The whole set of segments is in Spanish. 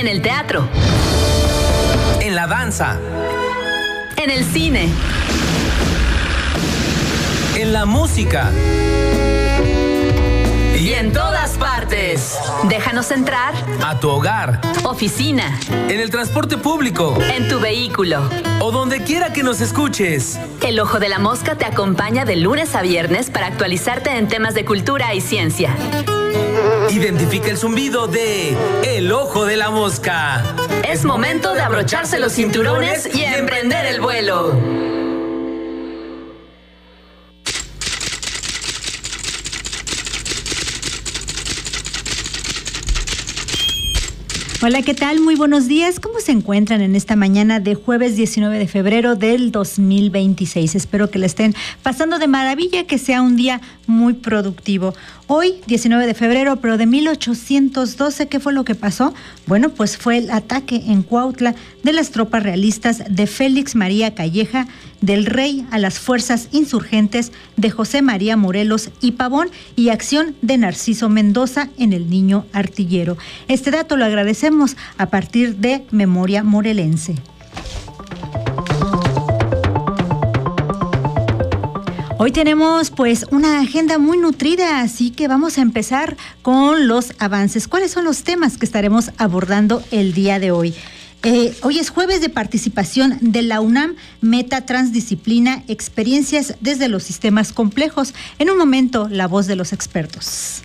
En el teatro. En la danza. En el cine. En la música. Y en todas partes. Déjanos entrar. A tu hogar. Oficina. En el transporte público. En tu vehículo. O donde quiera que nos escuches. El Ojo de la Mosca te acompaña de lunes a viernes para actualizarte en temas de cultura y ciencia. Identifica el zumbido de El Ojo de la Mosca. Es momento de abrocharse los cinturones y emprender el vuelo. Hola, ¿qué tal? Muy buenos días. ¿Cómo se encuentran en esta mañana de jueves 19 de febrero del 2026? Espero que le estén pasando de maravilla, que sea un día muy productivo. Hoy, 19 de febrero, pero de 1812, ¿qué fue lo que pasó? Bueno, pues fue el ataque en Cuautla de las tropas realistas de Félix María Calleja del Rey a las fuerzas insurgentes de José María Morelos y Pavón y acción de Narciso Mendoza en el Niño Artillero. Este dato lo agradecemos a partir de Memoria Morelense. Hoy tenemos pues una agenda muy nutrida, así que vamos a empezar con los avances. ¿Cuáles son los temas que estaremos abordando el día de hoy? Hoy es jueves de participación de la UNAM, Meta Transdisciplina, experiencias desde los sistemas complejos. En un momento, la voz de los expertos.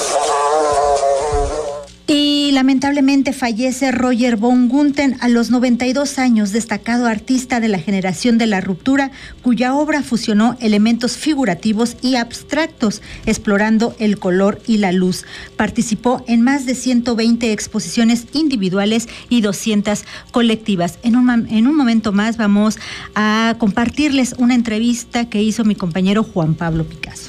Y lamentablemente fallece Roger von Gunthen a los 92 años, destacado artista de la generación de la ruptura, cuya obra fusionó elementos figurativos y abstractos, explorando el color y la luz. Participó en más de 120 exposiciones individuales y 200 colectivas. En un momento más vamos a compartirles una entrevista que hizo mi compañero Juan Pablo Picasso.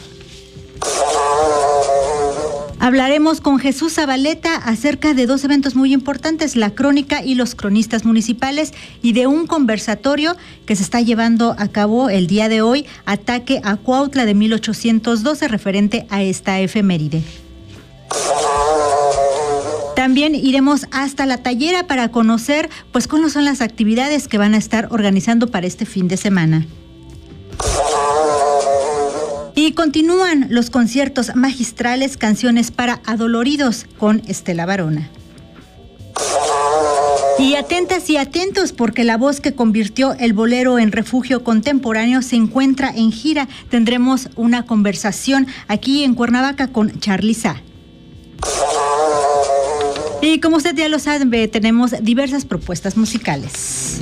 Hablaremos con Jesús Zabaleta acerca de dos eventos muy importantes, la crónica y los cronistas municipales, y de un conversatorio que se está llevando a cabo el día de hoy, Ataque a Cuautla de 1812, referente a esta efeméride. También iremos hasta La Tallera para conocer pues cuáles son las actividades que van a estar organizando para este fin de semana. Y continúan los conciertos magistrales, canciones para adoloridos con Estela Varona. Y atentas y atentos, porque la voz que convirtió el bolero en refugio contemporáneo se encuentra en gira. Tendremos una conversación aquí en Cuernavaca con Charly Sá. Y como usted ya lo sabe, tenemos diversas propuestas musicales.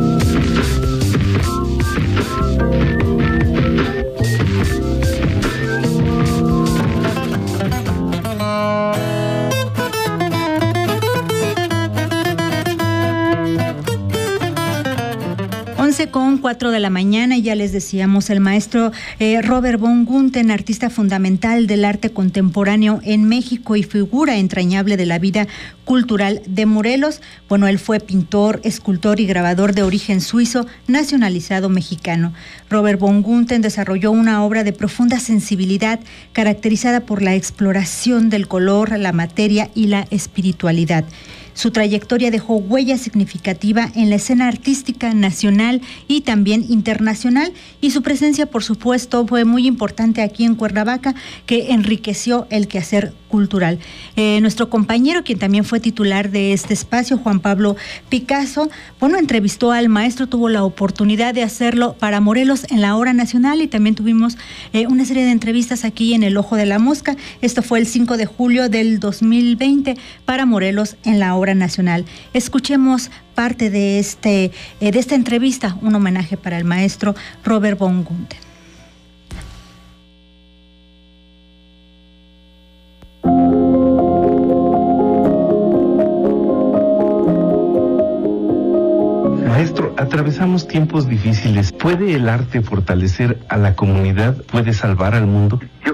Con 4 de la mañana, y ya les decíamos, el maestro Robert von Gunthen, artista fundamental del arte contemporáneo en México y figura entrañable de la vida cultural de Morelos. Bueno, él fue pintor, escultor y grabador de origen suizo, nacionalizado mexicano. Robert von Gunthen desarrolló una obra de profunda sensibilidad, caracterizada por la exploración del color, la materia y la espiritualidad. Su trayectoria dejó huella significativa en la escena artística nacional y también internacional, y su presencia, por supuesto, fue muy importante aquí en Cuernavaca, que enriqueció el quehacer cultural. Nuestro compañero, quien también fue titular de este espacio, Juan Pablo Picasso, bueno, entrevistó al maestro, tuvo la oportunidad de hacerlo para Morelos en la Hora Nacional, y también tuvimos una serie de entrevistas aquí en El Ojo de la Mosca. Esto fue el 5 de julio del 2020 para Morelos en la Hora Nacional. Escuchemos parte de esta entrevista, un homenaje para el maestro Robert von Gunthen. Maestro, atravesamos tiempos difíciles. ¿Puede el arte fortalecer a la comunidad? ¿Puede salvar al mundo? Yo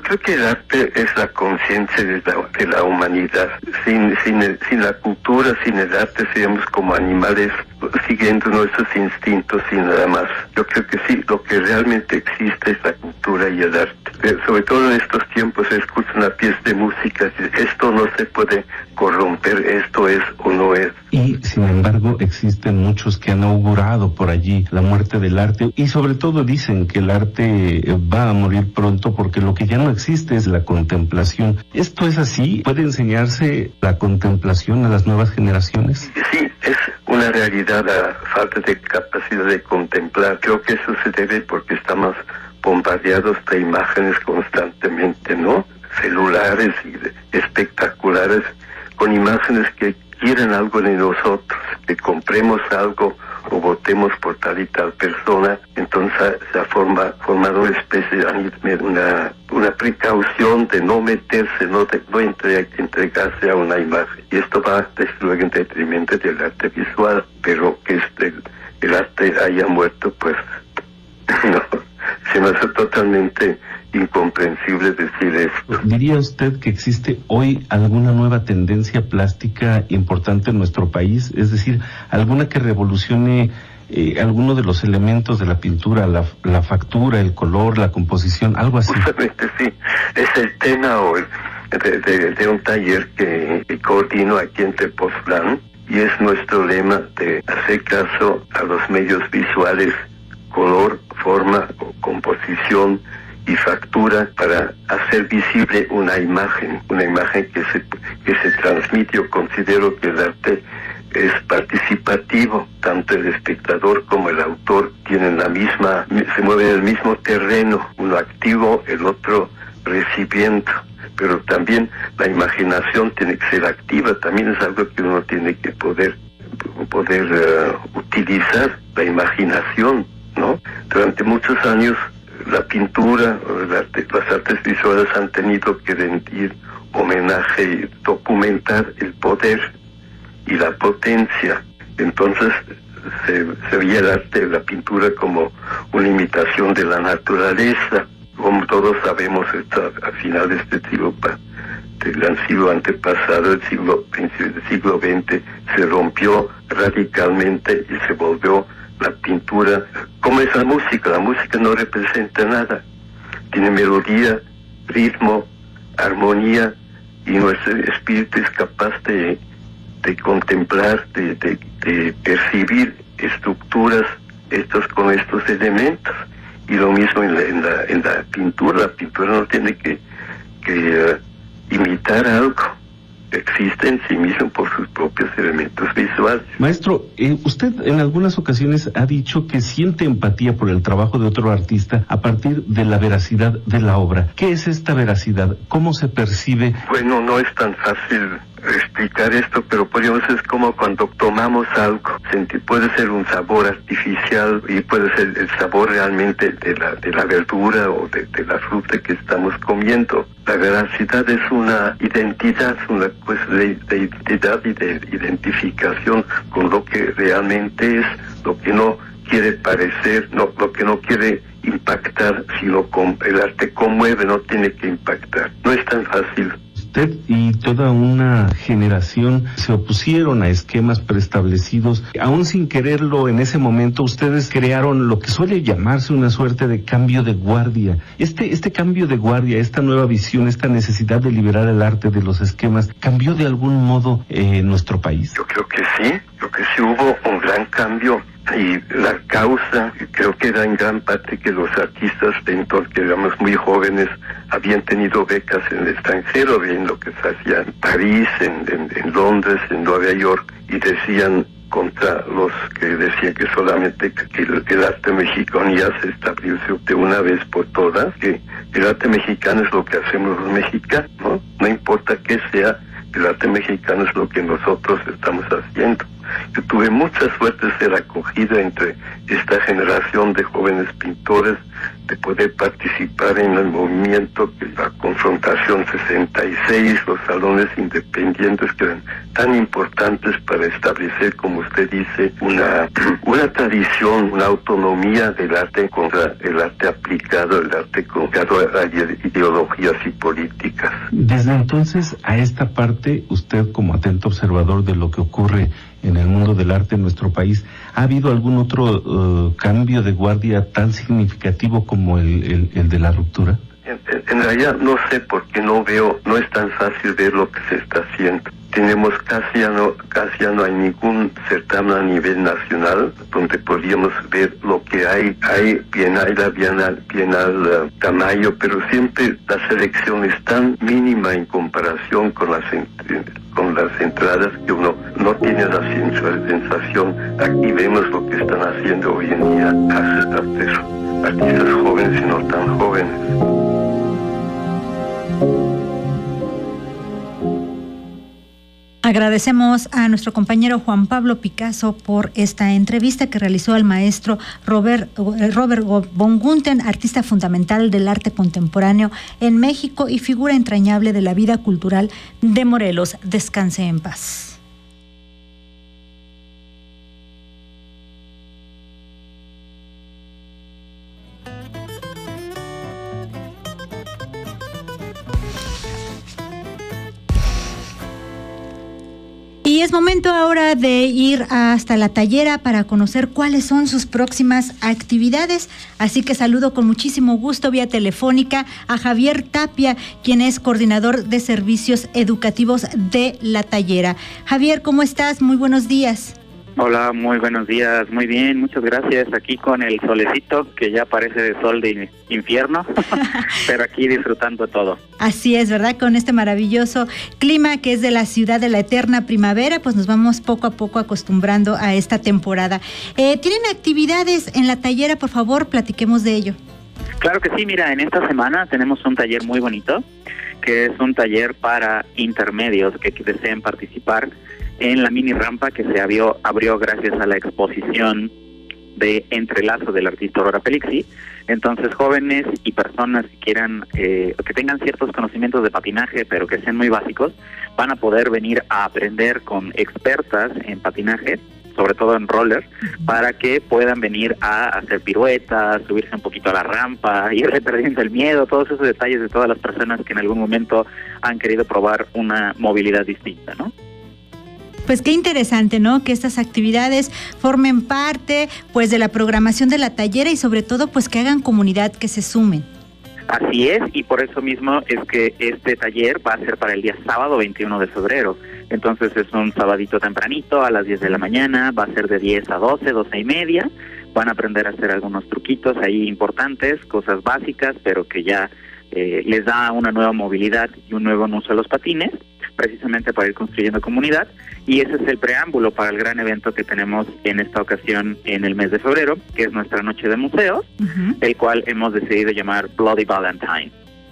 creo que el arte es la conciencia de la humanidad. Sin la cultura, sin el arte, seríamos como animales siguiendo nuestros instintos y nada más. Yo creo que sí, lo que realmente existe es la cultura y el arte. Sobre todo en estos tiempos se escucha una pieza de música, esto no se puede corromper, esto es o no es. Y sin embargo existen muchos que han augurado por allí la muerte del arte y sobre todo dicen que el arte va a morir pronto porque lo que ya no existe es la contemplación. ¿Esto es así? ¿Puede enseñarse la contemplación a las nuevas generaciones? Sí, es una realidad la falta de capacidad de contemplar. Creo que eso se debe porque estamos bombardeados de imágenes constantemente, ¿no? Celulares y espectaculares, con imágenes que quieren algo de nosotros, que compremos algo o votemos por tal y tal persona. Entonces se ha formado una especie de una precaución de no meterse, no entregarse a una imagen. Y esto va desde luego en detrimento del arte visual, pero que el arte haya muerto, pues no, se me hace totalmente incomprensible decir esto. ¿Diría usted que existe hoy alguna nueva tendencia plástica importante en nuestro país? Es decir, alguna que revolucione alguno de los elementos de la pintura, la factura, el color, la composición, algo así. Justamente sí, es el tema hoy de un taller que coordino aquí en Tepoztlán, y es nuestro lema de hacer caso a los medios visuales, color, forma, composición y factura, para hacer visible una imagen que se transmite. Yo considero que el arte es participativo, tanto el espectador como el autor tienen se mueven en el mismo terreno, uno activo, el otro recibiendo, pero también la imaginación tiene que ser activa, también es algo que uno tiene que poder utilizar, la imaginación, ¿no? Durante muchos años la pintura, las artes visuales han tenido que rendir homenaje y documentar el poder y la potencia. Entonces se veía el arte, la pintura, como una imitación de la naturaleza. Como todos sabemos, a finales del siglo antepasado, el siglo XX, se rompió radicalmente y se volvió la pintura como es la música no representa nada, tiene melodía, ritmo, armonía, y nuestro espíritu es capaz de contemplar, de percibir estructuras con estos elementos. Y lo mismo en la pintura no tiene que imitar algo, existe en sí mismo por sus propios elementos visuales. Maestro, usted en algunas ocasiones ha dicho que siente empatía por el trabajo de otro artista a partir de la veracidad de la obra. ¿Qué es esta veracidad? ¿Cómo se percibe? Bueno, no es tan fácil explicar esto, pero es como cuando tomamos algo, puede ser un sabor artificial y puede ser el sabor realmente de la verdura o de la fruta que estamos comiendo. La veracidad es una identidad, una cuestión de identidad y de identificación con lo que realmente es, lo que no quiere parecer, lo que no quiere impactar, sino el arte conmueve, no tiene que impactar. No es tan fácil. Usted y toda una generación se opusieron a esquemas preestablecidos. Aún sin quererlo, en ese momento ustedes crearon lo que suele llamarse una suerte de cambio de guardia. Este cambio de guardia, esta nueva visión, esta necesidad de liberar el arte de los esquemas, ¿cambió de algún modo nuestro país? Yo creo que sí hubo un gran cambio. Y la causa, creo que era en gran parte que los artistas, que éramos muy jóvenes, habían tenido becas en el extranjero, bien lo que se hacía en París, en Londres, en Nueva York, y decían contra los que decían que solamente que el arte mexicano ya se estableció de una vez por todas, que el arte mexicano es lo que hacemos los mexicanos, ¿no? No importa qué sea, el arte mexicano es lo que nosotros estamos haciendo. Yo tuve mucha suerte de ser acogida entre esta generación de jóvenes pintores, de poder participar en el movimiento, la Confrontación 66, los salones independientes que eran tan importantes para establecer, como usted dice, una tradición, una autonomía del arte contra el arte aplicado, el arte contra ideologías y políticas. Desde entonces a esta parte, usted como atento observador de lo que ocurre en el mundo del arte en nuestro país, ¿ha habido algún otro cambio de guardia tan significativo como el de la ruptura? En realidad no sé, porque no es tan fácil ver lo que se está haciendo. Tenemos casi ya no hay ningún certamen a nivel nacional donde podríamos ver lo que hay. Hay Bienal Tamayo, pero siempre la selección es tan mínima en comparación con las entradas que uno no tiene la sensación. Aquí vemos lo que están haciendo hoy en día artistas jóvenes y no tan jóvenes. Agradecemos a nuestro compañero Juan Pablo Picasso por esta entrevista que realizó al maestro Robert von Gunthen, artista fundamental del arte contemporáneo en México y figura entrañable de la vida cultural de Morelos. Descanse en paz. Y es momento ahora de ir hasta La Tallera para conocer cuáles son sus próximas actividades. Así que saludo con muchísimo gusto vía telefónica a Javier Tapia, quien es coordinador de servicios educativos de La Tallera. Javier, ¿cómo estás? Muy buenos días. Hola, muy buenos días, muy bien, muchas gracias. Aquí con el solecito, que ya parece de sol de infierno, pero aquí disfrutando todo. Así es, ¿verdad? Con este maravilloso clima que es de la ciudad de la eterna primavera, pues nos vamos poco a poco acostumbrando a esta temporada. ¿Tienen actividades en La Tallera? Por favor, platiquemos de ello. Claro que sí, mira, en esta semana tenemos un taller muy bonito, que es un taller para intermedios que deseen participar en la mini rampa que se abrió gracias a la exposición de Entrelazo del artista Aurora Pelixi. Entonces, jóvenes y personas que quieran, que tengan ciertos conocimientos de patinaje, pero que sean muy básicos, van a poder venir a aprender con expertas en patinaje, sobre todo en roller, para que puedan venir a hacer piruetas, subirse un poquito a la rampa, ir perdiendo el miedo, todos esos detalles de todas las personas que en algún momento han querido probar una movilidad distinta, ¿no? Pues qué interesante, ¿no? Que estas actividades formen parte, pues, de la programación de La Tallera y sobre todo, pues, que hagan comunidad, que se sumen. Así es, y por eso mismo es que este taller va a ser para el día sábado 21 de febrero. Entonces es un sabadito tempranito a las 10 de la mañana, va a ser de 10 a 12, 12 y media. Van a aprender a hacer algunos truquitos ahí importantes, cosas básicas, pero que ya les da una nueva movilidad y un nuevo uso a los patines, precisamente para ir construyendo comunidad. Y ese es el preámbulo para el gran evento que tenemos en esta ocasión en el mes de febrero, que es nuestra noche de museos, el cual hemos decidido llamar Bloody Valentine.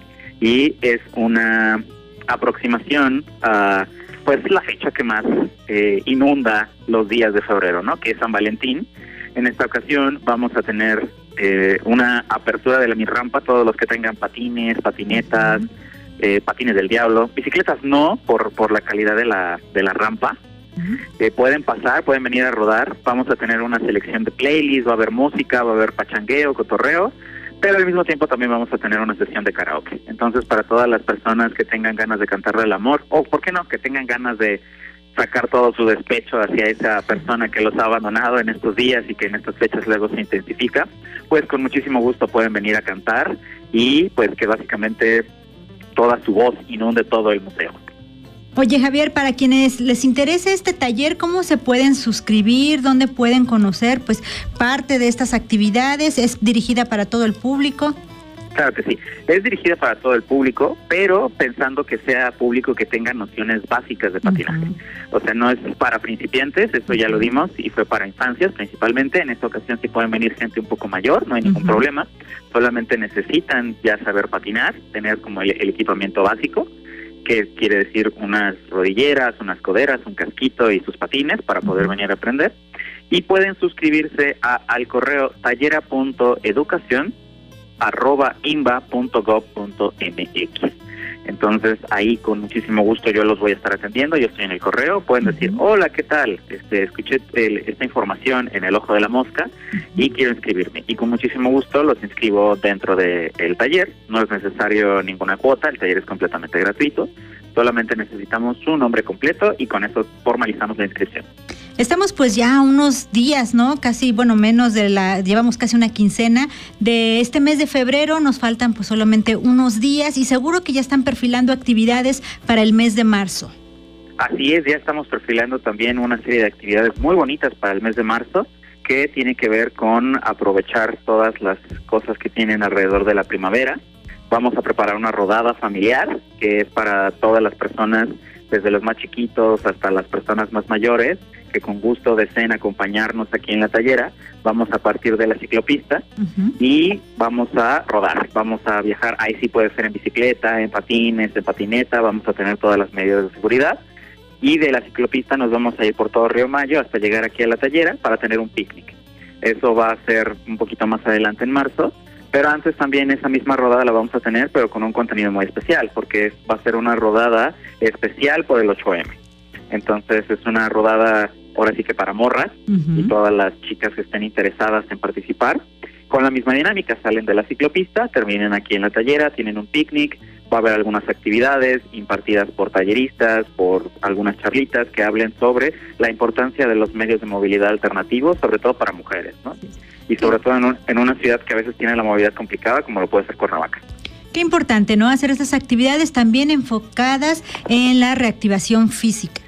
Y es una aproximación a, pues, la fecha que más inunda los días de febrero, ¿no? Que es San Valentín. En esta ocasión vamos a tener una apertura de la mi rampa, todos los que tengan patines, patinetas, patines del diablo, bicicletas no, por la calidad de la rampa. Pueden pasar, pueden venir a rodar. Vamos a tener una selección de playlists, va a haber música, va a haber pachangueo, cotorreo, pero al mismo tiempo también vamos a tener una sesión de karaoke. Entonces, para todas las personas que tengan ganas de cantarle el amor, o por qué no, que tengan ganas de sacar todo su despecho hacia esa persona que los ha abandonado en estos días y que en estas fechas luego se intensifica, pues con muchísimo gusto pueden venir a cantar y pues que básicamente toda su voz inunde todo el museo. Oye, Javier, para quienes les interese este taller, ¿cómo se pueden suscribir? ¿Dónde pueden conocer pues parte de estas actividades? ¿Es dirigida para todo el público? Claro que sí, es dirigida para todo el público, pero pensando que sea público que tenga nociones básicas de patinaje. O sea, no es para principiantes, eso ya lo dimos, y fue para infancias principalmente. En esta ocasión sí pueden venir gente un poco mayor, no hay ningún problema, solamente necesitan ya saber patinar, tener como el equipamiento básico, que quiere decir unas rodilleras, unas coderas, un casquito y sus patines para poder venir a aprender. Y pueden suscribirse al correo tallera.educacion@imba.gov.mx. Entonces ahí con muchísimo gusto yo los voy a estar atendiendo. Yo estoy en el correo, pueden decir: hola, ¿qué tal? Escuché esta información en El Ojo de la Mosca y quiero inscribirme, y con muchísimo gusto los inscribo dentro del taller. No es necesario ninguna cuota, el taller es completamente gratuito, solamente necesitamos su nombre completo y con eso formalizamos la inscripción. Estamos pues ya unos días, ¿no? Casi, menos llevamos casi una quincena de este mes de febrero, nos faltan pues solamente unos días y seguro que ya están perfilando actividades para el mes de marzo. Así es, ya estamos perfilando también una serie de actividades muy bonitas para el mes de marzo, que tiene que ver con aprovechar todas las cosas que tienen alrededor de la primavera. Vamos a preparar una rodada familiar, que es para todas las personas, desde los más chiquitos hasta las personas más mayores, que con gusto deseen acompañarnos aquí en la Tallera. Vamos a partir de la ciclopista y vamos a rodar, vamos a viajar. Ahí sí puede ser en bicicleta, en patines, en patineta, vamos a tener todas las medidas de seguridad. Y de la ciclopista nos vamos a ir por todo Río Mayo hasta llegar aquí a la Tallera para tener un picnic. Eso va a ser un poquito más adelante en marzo, pero antes también esa misma rodada la vamos a tener, pero con un contenido muy especial, porque va a ser una rodada especial por el 8M. Entonces es una rodada ahora sí que para morras y todas las chicas que estén interesadas en participar. Con la misma dinámica, salen de la ciclopista, terminan aquí en la Tallera, tienen un picnic, va a haber algunas actividades impartidas por talleristas, por algunas charlitas que hablen sobre la importancia de los medios de movilidad alternativos, sobre todo para mujeres, ¿no? Y sobre todo en una ciudad que a veces tiene la movilidad complicada, como lo puede ser Cuernavaca. Qué importante, ¿no? Hacer estas actividades también enfocadas en la reactivación física.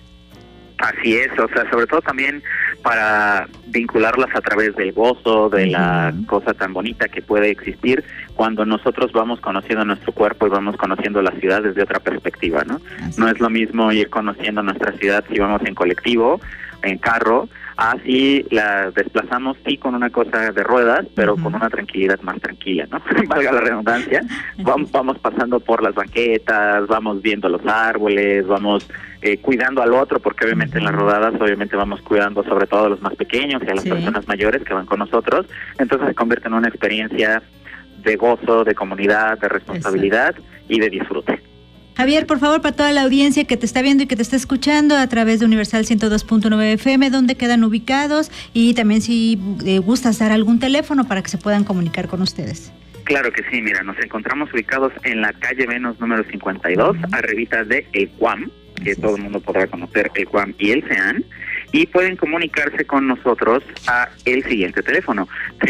Así es, o sea, sobre todo también para vincularlas a través del gozo, de la cosa tan bonita que puede existir cuando nosotros vamos conociendo nuestro cuerpo y vamos conociendo la ciudad desde otra perspectiva, ¿no? No es lo mismo ir conociendo nuestra ciudad si vamos en colectivo, en carro, así la desplazamos sí con una cosa de ruedas, pero con una tranquilidad más tranquila, ¿no? Valga la redundancia. Vamos pasando por las banquetas, vamos viendo los árboles, vamos cuidando al otro, porque obviamente en las rodadas obviamente vamos cuidando sobre todo a los más pequeños y a las personas mayores que van con nosotros. Entonces se convierte en una experiencia de gozo, de comunidad, de responsabilidad y de disfrute. Javier, por favor, para toda la audiencia que te está viendo y que te está escuchando a través de Universal 102.9 FM, ¿dónde quedan ubicados? Y también si gustas dar algún teléfono para que se puedan comunicar con ustedes. Claro que sí, mira, nos encontramos ubicados en la calle Venus número 52, arribita de El Cuam, que todo el mundo podrá conocer, El Cuam y el CEAN, y pueden comunicarse con nosotros a el siguiente teléfono,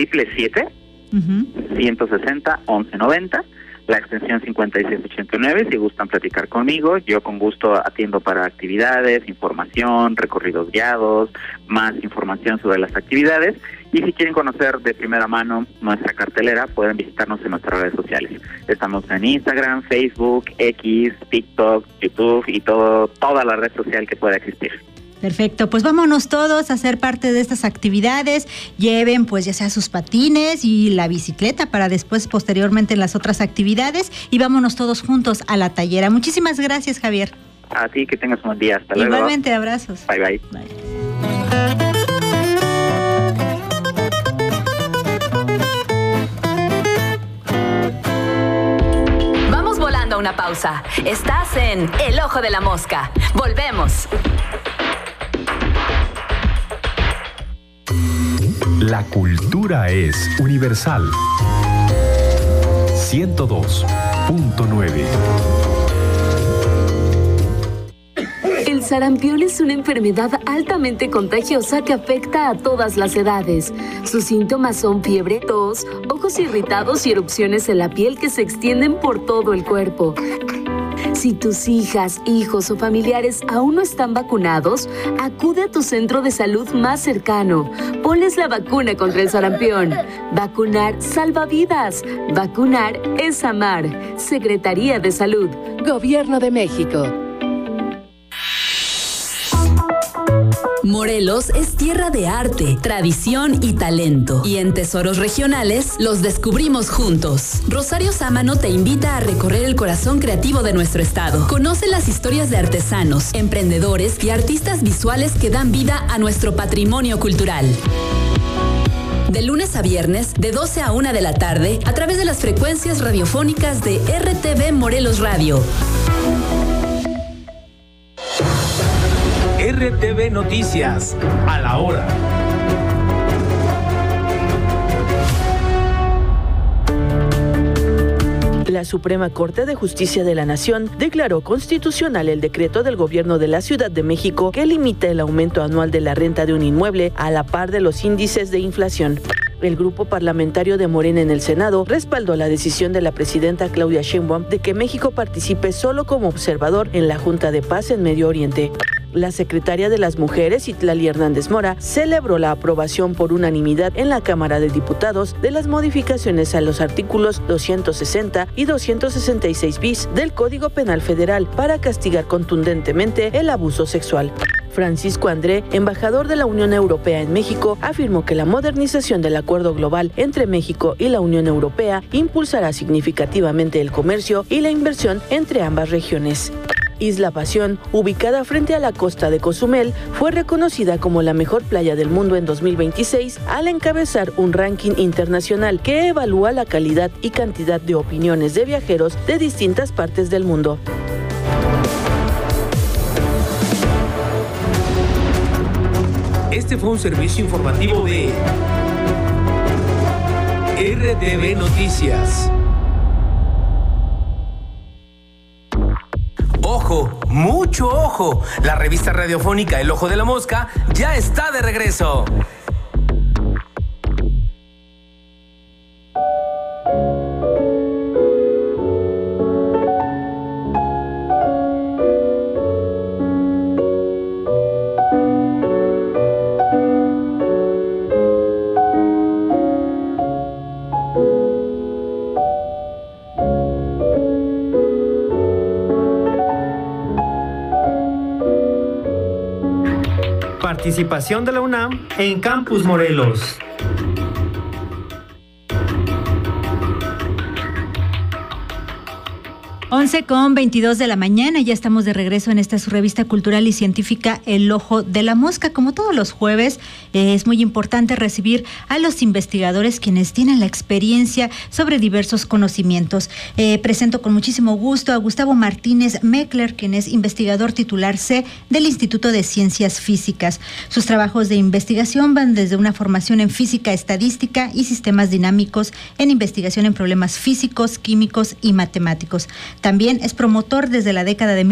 777-160-1190, la extensión 5689, si gustan platicar conmigo, yo con gusto atiendo para actividades, información, recorridos guiados, más información sobre las actividades, y si quieren conocer de primera mano nuestra cartelera, pueden visitarnos en nuestras redes sociales. Estamos en Instagram, Facebook, X, TikTok, YouTube y toda la red social que pueda existir. Perfecto, pues vámonos todos a ser parte de estas actividades. Lleven pues ya sea sus patines y la bicicleta para después posteriormente en las otras actividades, y vámonos todos juntos a la Tallera. Muchísimas gracias, Javier. A ti, que tengas un buen día. Hasta luego. Igualmente, abrazos. Bye, bye. Bye. Vamos volando a una pausa. Estás en El Ojo de la Mosca. Volvemos. La cultura es universal. 102.9. El sarampión es una enfermedad altamente contagiosa que afecta a todas las edades. Sus síntomas son fiebre, tos, ojos irritados y erupciones en la piel que se extienden por todo el cuerpo. Si tus hijas, hijos o familiares aún no están vacunados, acude a tu centro de salud más cercano. Ponles la vacuna contra el sarampión. Vacunar salva vidas. Vacunar es amar. Secretaría de Salud. Gobierno de México. Morelos es tierra de arte, tradición y talento. Y en Tesoros Regionales los descubrimos juntos. Rosario Sámano te invita a recorrer el corazón creativo de nuestro estado. Conoce las historias de artesanos, emprendedores y artistas visuales que dan vida a nuestro patrimonio cultural. De lunes a viernes, de 12 a 1 de la tarde, a través de las frecuencias radiofónicas de RTV Morelos Radio. RTV Noticias, a la hora. La Suprema Corte de Justicia de la Nación declaró constitucional el decreto del Gobierno de la Ciudad de México que limita el aumento anual de la renta de un inmueble a la par de los índices de inflación. El grupo parlamentario de Morena en el Senado respaldó la decisión de la presidenta Claudia Sheinbaum de que México participe solo como observador en la Junta de Paz en Medio Oriente. La secretaria de las Mujeres, Itlali Hernández Mora, celebró la aprobación por unanimidad en la Cámara de Diputados de las modificaciones a los artículos 260 y 266 bis del Código Penal Federal para castigar contundentemente el abuso sexual. Francisco André, embajador de la Unión Europea en México, afirmó que la modernización del acuerdo global entre México y la Unión Europea impulsará significativamente el comercio y la inversión entre ambas regiones. Isla Pasión, ubicada frente a la costa de Cozumel, fue reconocida como la mejor playa del mundo en 2026 al encabezar un ranking internacional que evalúa la calidad y cantidad de opiniones de viajeros de distintas partes del mundo. Este fue un servicio informativo de RTV Noticias. ¡Ojo! ¡Mucho ojo! La revista radiofónica El Ojo de la Mosca ya está de regreso. Participación de la UNAM en Campus Morelos. Once con 22 de la mañana, ya estamos de regreso en esta su revista cultural y científica El Ojo de la Mosca. Como todos los jueves, es muy importante recibir a los investigadores quienes tienen la experiencia sobre diversos conocimientos. Presento con muchísimo gusto a Gustavo Martínez Meckler, quien es investigador titular C del Instituto de Ciencias Físicas. Sus trabajos de investigación van desde una formación en física estadística y sistemas dinámicos, en investigación en problemas físicos, químicos y matemáticos. También es promotor desde la década de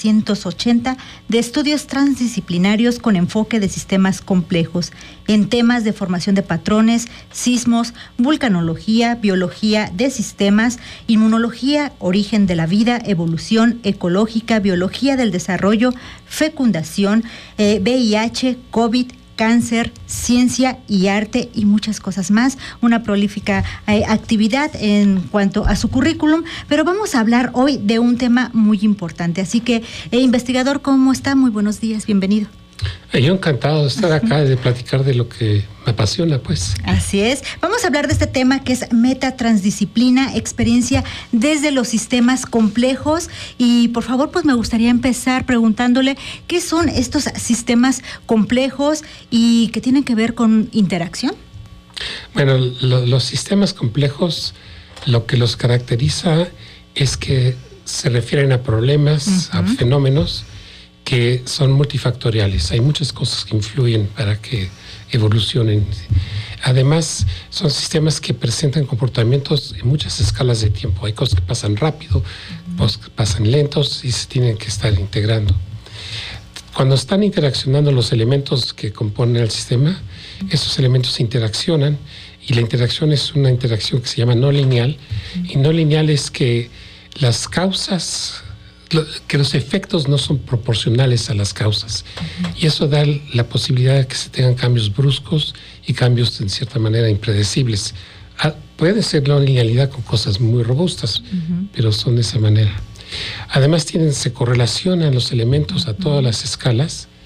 1980 de estudios transdisciplinarios con enfoque de sistemas complejos en temas de formación de patrones, sismos, vulcanología, biología de sistemas, inmunología, origen de la vida, evolución ecológica, biología del desarrollo, fecundación, VIH, COVID, cáncer, ciencia y arte y muchas cosas más. Una prolífica actividad en cuanto a su currículum, pero vamos a hablar hoy de un tema muy importante. Así que, investigador, ¿cómo está? Muy buenos días, bienvenido. Yo encantado de estar acá, de platicar de lo que me apasiona, pues. Así es. Vamos a hablar de este tema que es metatransdisciplina, experiencia desde los sistemas complejos. Y por favor, pues me gustaría empezar preguntándole qué son estos sistemas complejos y qué tienen que ver con interacción. Bueno, los sistemas complejos, lo que los caracteriza es que se refieren a problemas, a fenómenos que son multifactoriales. Hay muchas cosas que influyen para que evolucionen. Además, son sistemas que presentan comportamientos en muchas escalas de tiempo. Hay cosas que pasan rápido, cosas que pasan lentos y se tienen que estar integrando. Cuando están interaccionando los elementos que componen el sistema, esos elementos se interaccionan y la interacción es una interacción que se llama no lineal. Y no lineal es que las causas, que los efectos no son proporcionales a las causas. Y eso da la posibilidad de que se tengan cambios bruscos y cambios en cierta manera impredecibles. Puede ser la linealidad con cosas muy robustas, pero son de esa manera. Además se correlacionan los elementos a todas las escalas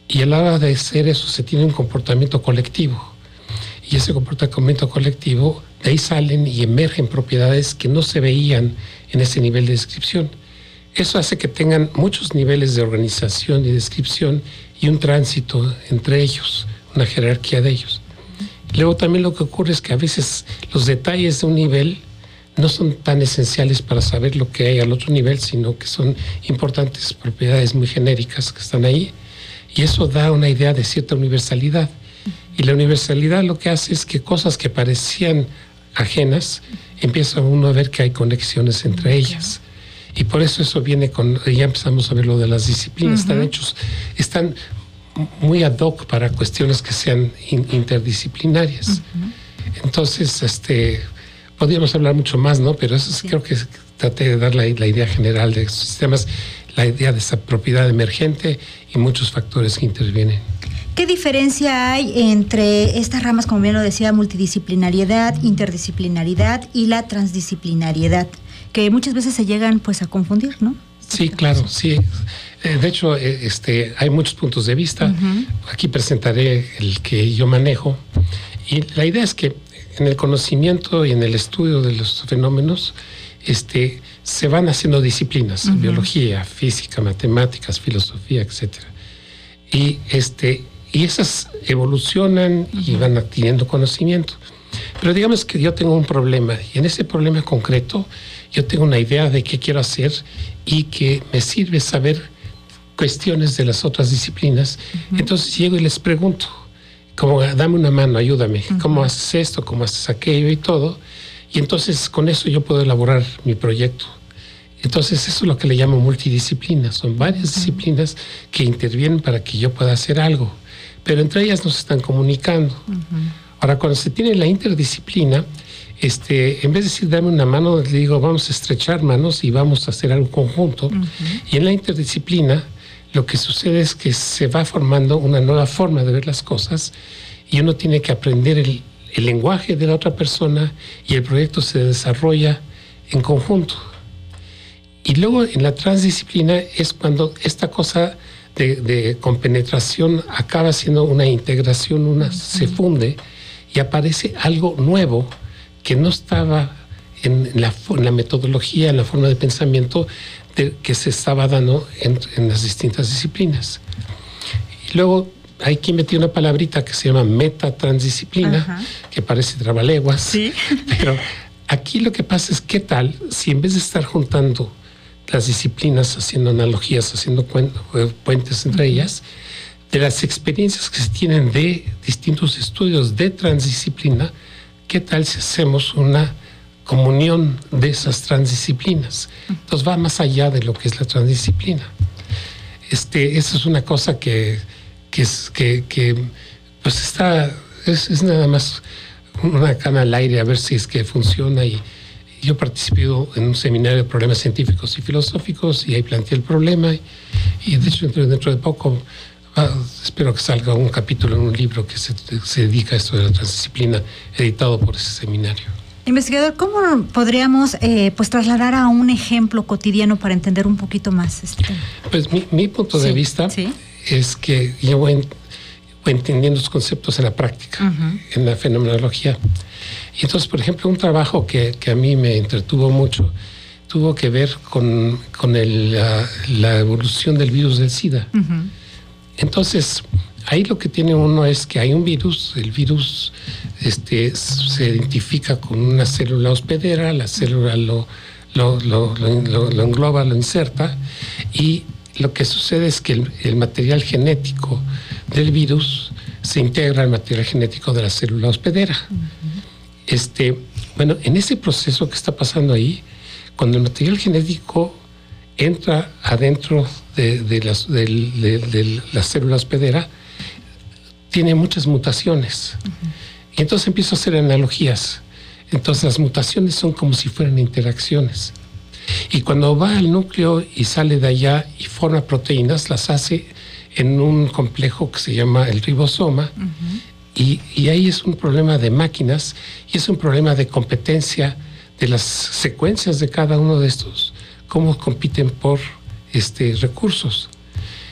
Y a la hora de hacer eso se tiene un comportamiento colectivo. Y ese comportamiento colectivo, de ahí salen y emergen propiedades que no se veían en ese nivel de descripción. Eso hace que tengan muchos niveles de organización y descripción y un tránsito entre ellos, una jerarquía de ellos. Luego también lo que ocurre es que a veces los detalles de un nivel no son tan esenciales para saber lo que hay al otro nivel, sino que son importantes propiedades muy genéricas que están ahí, y eso da una idea de cierta universalidad. Y la universalidad lo que hace es que cosas que parecían ajenas, empieza uno a ver que hay conexiones entre ellas. Y por eso viene ya empezamos a ver lo de las disciplinas. Están muy ad hoc para cuestiones que sean interdisciplinarias. Entonces, podríamos hablar mucho más, ¿no? Pero eso creo que traté de dar la idea general de estos sistemas, la idea de esa propiedad emergente y muchos factores que intervienen. ¿Qué diferencia hay entre estas ramas, como bien lo decía, multidisciplinariedad, interdisciplinaridad y la transdisciplinariedad, que muchas veces se llegan pues a confundir, ¿no? Sí, claro, sí. De hecho, hay muchos puntos de vista. Aquí presentaré el que yo manejo. Y la idea es que en el conocimiento y en el estudio de los fenómenos, se van haciendo disciplinas, biología, física, matemáticas, filosofía, etcétera. Y esas evolucionan y van adquiriendo conocimiento. Pero digamos que yo tengo un problema, y en ese problema concreto yo tengo una idea de qué quiero hacer y que me sirve saber cuestiones de las otras disciplinas. Entonces llego y les pregunto, como dame una mano, ayúdame, ¿cómo haces esto? ¿Cómo haces aquello? Y todo. Y entonces con eso yo puedo elaborar mi proyecto. Entonces eso es lo que le llamo multidisciplina. Son varias disciplinas que intervienen para que yo pueda hacer algo, pero entre ellas nos están comunicando. Ahora, cuando se tiene la interdisciplina, en vez de decir dame una mano, le digo vamos a estrechar manos y vamos a hacer algo conjunto. Y en la interdisciplina lo que sucede es que se va formando una nueva forma de ver las cosas y uno tiene que aprender el lenguaje de la otra persona y el proyecto se desarrolla en conjunto. Y luego en la transdisciplina es cuando esta cosa de compenetración acaba siendo una integración, se funde y aparece algo nuevo que no estaba en la metodología, en la forma de pensamiento que se estaba dando en las distintas disciplinas. Y luego hay quien metió una palabrita que se llama metatransdisciplina, que parece trabalenguas. ¿Sí? Pero aquí lo que pasa es, ¿qué tal si en vez de estar juntando las disciplinas, haciendo analogías, haciendo puentes entre ellas, de las experiencias que se tienen de distintos estudios de transdisciplina, ¿qué tal si hacemos una comunión de esas transdisciplinas? Entonces va más allá de lo que es la transdisciplina. Esa es una cosa que pues es nada más una cana al aire a ver si es que funciona. Y yo participé en un seminario de problemas científicos y filosóficos y ahí planteé el problema y de hecho dentro de poco espero que salga un capítulo en un libro que se dedica a esto de la transdisciplina, editado por ese seminario. Investigador, ¿cómo podríamos pues trasladar a un ejemplo cotidiano para entender un poquito más este tema? Pues mi punto de vista es que yo voy entendiendo los conceptos en la práctica, en la fenomenología. Y entonces, por ejemplo, un trabajo que a mí me entretuvo mucho tuvo que ver con la evolución del virus del SIDA. Entonces, ahí lo que tiene uno es que hay un virus, el virus se identifica con una célula hospedera, la célula lo engloba, lo inserta, y lo que sucede es que el material genético del virus se integra al material genético de la célula hospedera. Bueno, en ese proceso que está pasando ahí, cuando el material genético entra adentro de la célula hospedera, tiene muchas mutaciones. Y entonces empiezo a hacer analogías. Entonces las mutaciones son como si fueran interacciones. Y cuando va al núcleo y sale de allá y forma proteínas, las hace en un complejo que se llama el ribosoma. Y ahí es un problema de máquinas y es un problema de competencia de las secuencias de cada uno de estos, cómo compiten por recursos.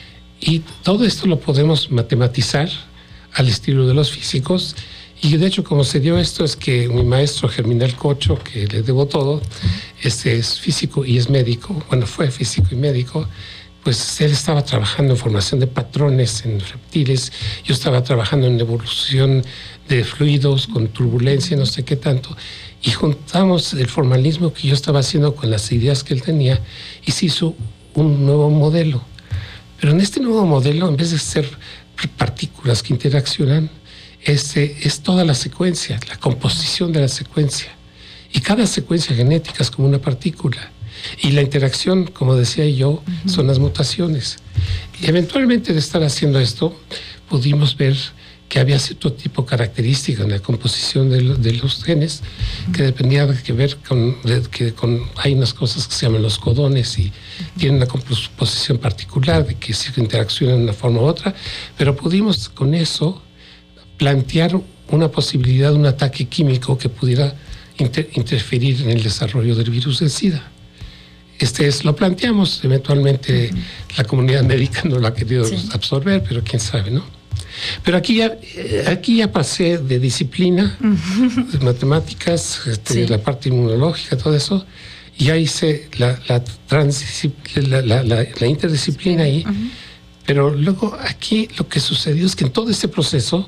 Y todo esto lo podemos matematizar al estilo de los físicos. Y de hecho, como se dio esto, es que mi maestro Germinal Cocho, que le debo todo, es físico y es médico, bueno, fue físico y médico, pues él estaba trabajando en formación de patrones en reptiles, yo estaba trabajando en evolución de fluidos con turbulencia, no sé qué tanto, y juntamos el formalismo que yo estaba haciendo con las ideas que él tenía y se hizo un nuevo modelo. Pero en este nuevo modelo, en vez de ser partículas que interaccionan, es toda la secuencia, la composición de la secuencia. Y cada secuencia genética es como una partícula. Y la interacción, como decía yo, son las mutaciones. Y eventualmente de estar haciendo esto, pudimos ver que había cierto tipo de características en la composición de los genes que dependía de que ver hay unas cosas que se llaman los codones y tienen una composición particular de que se interaccionan de una forma u otra, pero pudimos con eso plantear una posibilidad de un ataque químico que pudiera interferir en el desarrollo del virus del SIDA. Lo planteamos, eventualmente la comunidad médica no lo ha querido absorber, pero quién sabe, ¿no? Pero aquí ya pasé de disciplina, de matemáticas, la parte inmunológica, todo eso, y ya hice la interdisciplina ahí. Pero luego aquí lo que sucedió es que en todo este proceso,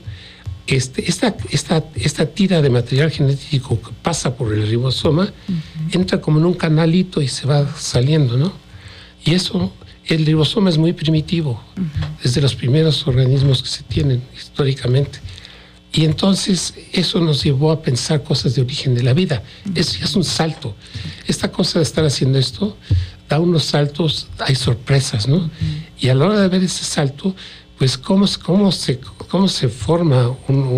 esta tira de material genético que pasa por el ribosoma entra como en un canalito y se va saliendo, ¿no? Y eso, el ribosoma es muy primitivo, desde los primeros organismos que se tienen históricamente. Y entonces eso nos llevó a pensar cosas de origen de la vida. Eso ya es un salto. Esta cosa de estar haciendo esto da unos saltos, hay sorpresas, ¿no? Y a la hora de ver ese salto, pues cómo se forma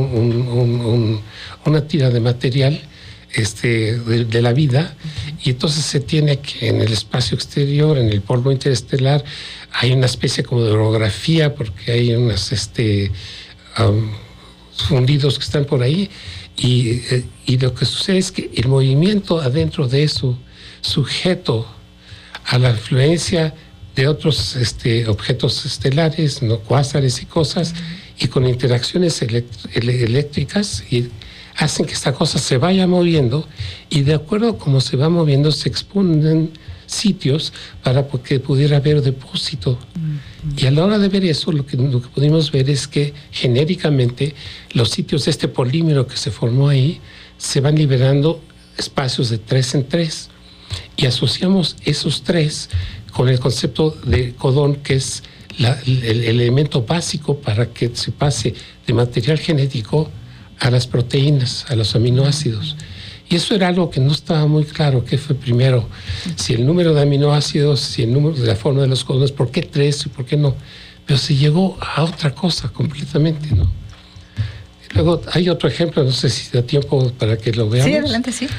una tira de material de la vida, y entonces se tiene que en el espacio exterior, en el polvo interestelar, hay una especie como de orografía porque hay unos fundidos que están por ahí, y lo que sucede es que el movimiento adentro de eso, sujeto a la influencia de otros objetos estelares, ¿no? Cuásares y cosas, y con interacciones eléctricas, y hacen que esta cosa se vaya moviendo, y de acuerdo a cómo se va moviendo se exponen sitios para que pudiera haber depósito. Y a la hora de ver eso, lo que pudimos ver es que genéricamente los sitios de este polímero que se formó ahí se van liberando espacios de 3 en 3, y asociamos esos 3 con el concepto de codón, que es el elemento básico para que se pase de material genético a las proteínas, a los aminoácidos. Y eso era algo que no estaba muy claro, qué fue primero, si el número de aminoácidos, si el número de la forma de los codones, por qué 3 y por qué no. Pero se llegó a otra cosa completamente, ¿no? Luego hay otro ejemplo, no sé si da tiempo para que lo veamos. Sí, adelante, sí.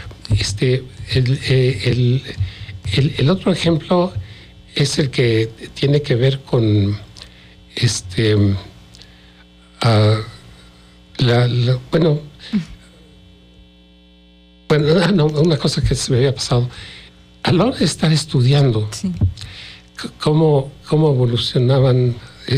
El otro ejemplo es el que tiene que ver con una cosa que se me había pasado. A la hora de estar estudiando cómo evolucionaban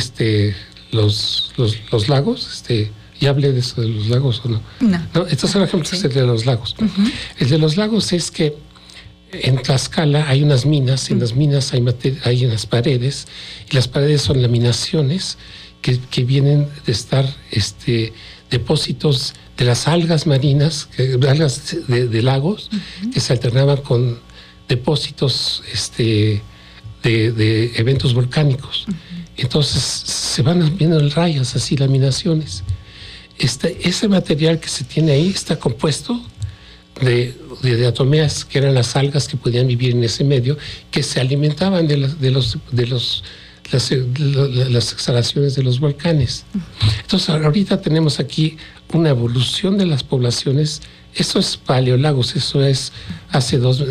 los lagos, ¿ya hablé de eso de los lagos o no? No, este es un ejemplo, es el de los lagos. El de los lagos es que en Tlaxcala hay unas minas, en las minas hay unas paredes, y las paredes son laminaciones que vienen de estar depósitos de las algas marinas, algas de lagos, que se alternaban con depósitos de eventos volcánicos. Entonces se van viendo en rayas, así, laminaciones. Ese material que se tiene ahí está compuesto de diatomeas, que eran las algas que podían vivir en ese medio, que se alimentaban de las exhalaciones de los volcanes. Entonces ahorita tenemos aquí una evolución de las poblaciones. Eso es paleolagos, eso es hace 2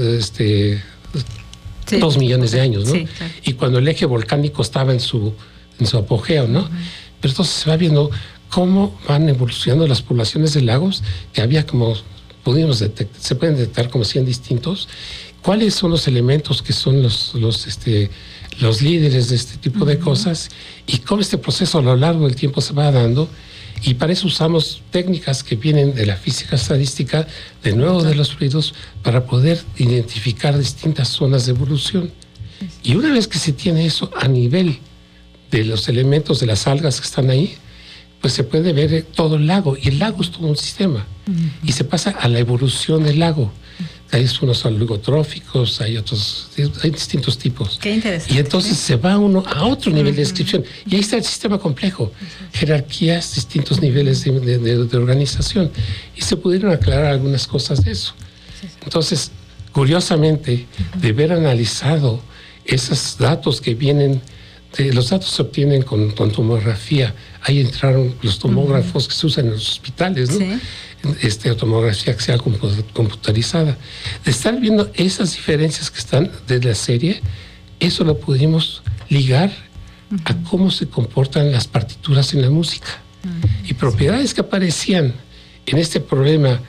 millones de años, ¿no? Sí, claro. Y cuando el eje volcánico estaba en su apogeo, ¿no? Pero entonces se va viendo cómo van evolucionando las poblaciones de lagos, que había como se pueden detectar como 100 distintos. ¿Cuáles son los elementos que son los líderes de este tipo de cosas y cómo este proceso a lo largo del tiempo se va dando. Y para eso usamos técnicas que vienen de la física estadística, de nuevo de los fluidos, para poder identificar distintas zonas de evolución. Y una vez que se tiene eso a nivel de los elementos de las algas que están ahí, pues se puede ver todo el lago. Y el lago es todo un sistema. Y se pasa a la evolución del lago. Hay unos oligotróficos, hay otros, hay distintos tipos. Qué interesante. Y entonces se va uno a otro nivel de descripción. Y ahí está el sistema complejo. Jerarquías, distintos niveles de organización. Y se pudieron aclarar algunas cosas de eso. Entonces, curiosamente, de haber analizado esos datos que vienen, los datos se obtienen con tomografía. Ahí entraron los tomógrafos que se usan en los hospitales, ¿no? Sí. Tomografía axial computarizada. De estar viendo esas diferencias que están de la serie, eso lo pudimos ligar a cómo se comportan las partituras en la música. Y propiedades que aparecían en este problema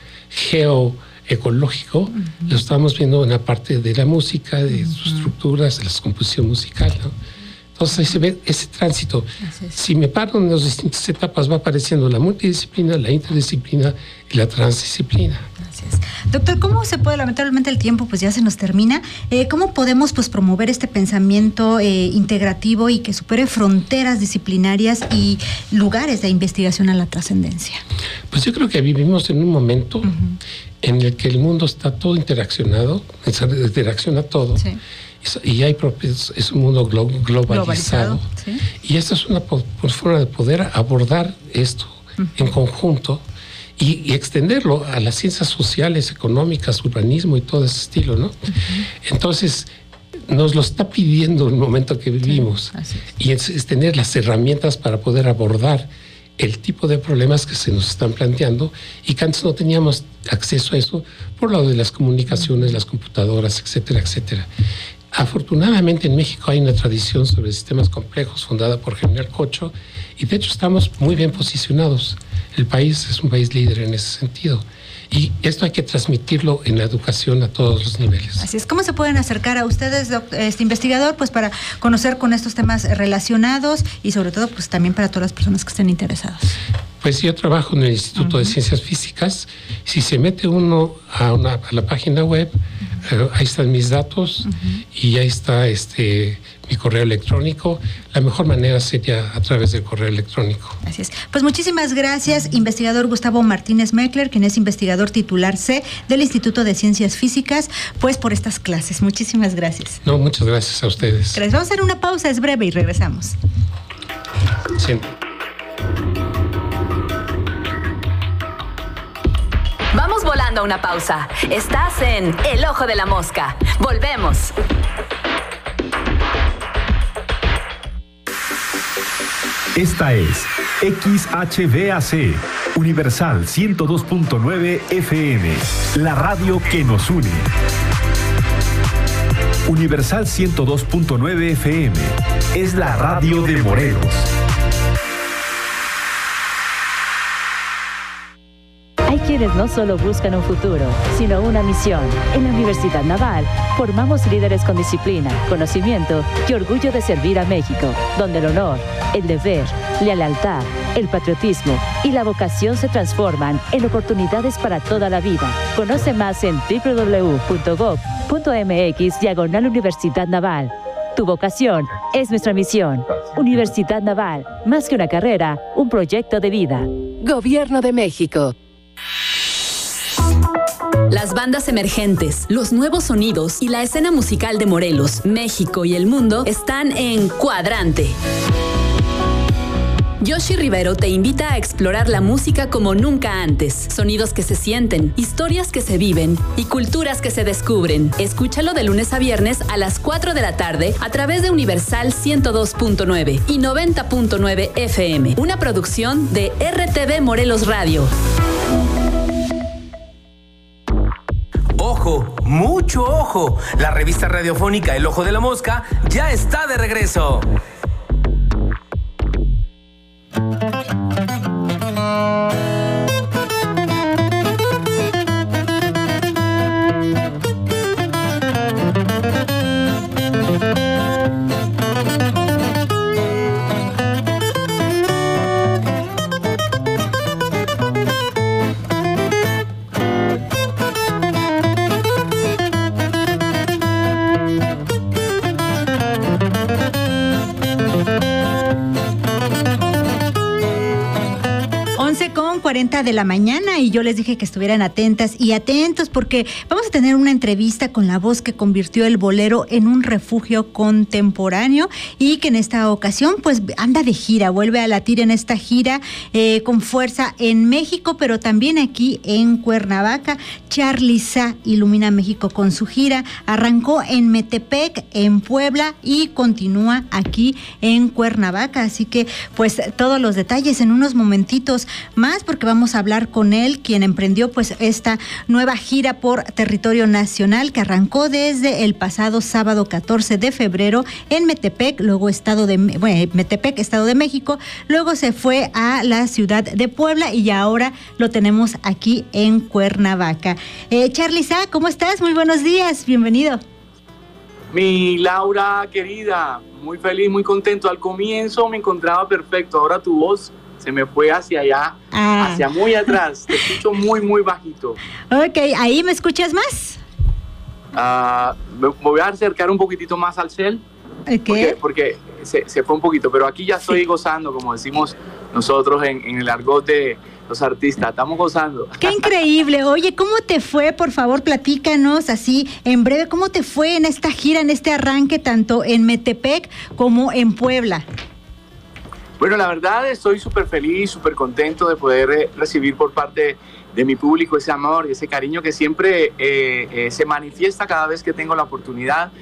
geoecológico, lo estamos viendo en la parte de la música, de sus estructuras, de la composición musical, ¿no? Entonces ahí se ve ese tránsito. Si me paro en las distintas etapas, va apareciendo la multidisciplina, la interdisciplina y la transdisciplina. Así es. Doctor, ¿cómo se puede, lamentablemente el tiempo pues ya se nos termina, cómo podemos pues promover este pensamiento integrativo y que supere fronteras disciplinarias y lugares de investigación a la trascendencia? Pues yo creo que vivimos en un momento en el que el mundo está todo interaccionado, interacciona todo. Sí. Y es un mundo globalizado. ¿Sí? Y esta es una forma de poder abordar esto en conjunto y extenderlo a las ciencias sociales, económicas, urbanismo y todo ese estilo, ¿no? Entonces, nos lo está pidiendo el momento que vivimos. Sí, y es tener las herramientas para poder abordar el tipo de problemas que se nos están planteando y que antes no teníamos acceso a eso por lo de las comunicaciones, las computadoras, etcétera, etcétera. Afortunadamente en México hay una tradición sobre sistemas complejos fundada por General Cocho y de hecho estamos muy bien posicionados. El país es un país líder en ese sentido. Y esto hay que transmitirlo en la educación a todos los niveles. Así es. ¿Cómo se pueden acercar a ustedes, investigador, pues para conocer con estos temas relacionados y sobre todo pues también para todas las personas que estén interesadas? Pues yo trabajo en el Instituto de Ciencias Físicas. Si se mete uno a la página web, ahí están mis datos y ahí está mi correo electrónico. La mejor manera sería a través del correo electrónico. Así es. Pues muchísimas gracias, investigador Gustavo Martínez Meckler, quien es investigador titular C del Instituto de Ciencias Físicas, pues por estas clases. Muchísimas gracias. No, muchas gracias a ustedes. Gracias. Vamos a hacer una pausa, es breve y regresamos. Sí. Vamos volando a una pausa. Estás en El Ojo de la Mosca. Volvemos. Esta es XHVAC, Universal 102.9 FM, la radio que nos une. Universal 102.9 FM es la radio de Morelos. Hay quienes no solo buscan un futuro, sino una misión. En la Universidad Naval formamos líderes con disciplina, conocimiento y orgullo de servir a México, donde el honor, el deber, la lealtad, el patriotismo y la vocación se transforman en oportunidades para toda la vida. Conoce más en www.gov.mx/Universidad Naval. Tu vocación es nuestra misión. Universidad Naval, más que una carrera, un proyecto de vida. Gobierno de México. Las bandas emergentes, los nuevos sonidos y la escena musical de Morelos, México y el mundo están en Cuadrante. Yoshi Rivero te invita a explorar la música como nunca antes. Sonidos que se sienten, historias que se viven y culturas que se descubren. Escúchalo de lunes a viernes a las 4 de la tarde a través de Universal 102.9 y 90.9 FM. Una producción de RTV Morelos Radio. ¡Ojo! ¡Mucho ojo! La revista radiofónica El Ojo de la Mosca ya está de regreso. 11:40 de la mañana y yo les dije que estuvieran atentas y atentos porque vamos a tener una entrevista con la voz que convirtió el bolero en un refugio contemporáneo y que en esta ocasión pues anda de gira, vuelve a latir en esta gira con fuerza en México, pero también aquí en Cuernavaca. Charly Sa ilumina México con su gira, arrancó en Metepec, en Puebla y continúa aquí en Cuernavaca, así que pues todos los detalles en unos momentitos más porque vamos a hablar con él, quien emprendió pues esta nueva gira por territorio nacional que arrancó desde el pasado sábado 14 de febrero en Metepec, luego Metepec, Estado de México, luego se fue a la ciudad de Puebla y ahora lo tenemos aquí en Cuernavaca. Charly Sa, ¿cómo estás? Muy buenos días, bienvenido. Mi Laura querida, muy feliz, muy contento. Al comienzo me encontraba perfecto, ahora tu voz se me fue hacia allá, hacia muy atrás. Te escucho muy, muy bajito. Ok, ¿ahí me escuchas más? Me voy a acercar un poquitito más al cel. Okay. Porque se fue un poquito, pero aquí ya estoy gozando, como decimos nosotros en el argot de los artistas, estamos gozando. ¡Qué increíble! Oye, ¿cómo te fue? Por favor, platícanos así en breve, ¿cómo te fue en esta gira, en este arranque, tanto en Metepec como en Puebla? Bueno, la verdad estoy súper feliz, súper contento de poder recibir por parte de mi público ese amor y ese cariño que siempre se manifiesta cada vez que tengo la oportunidad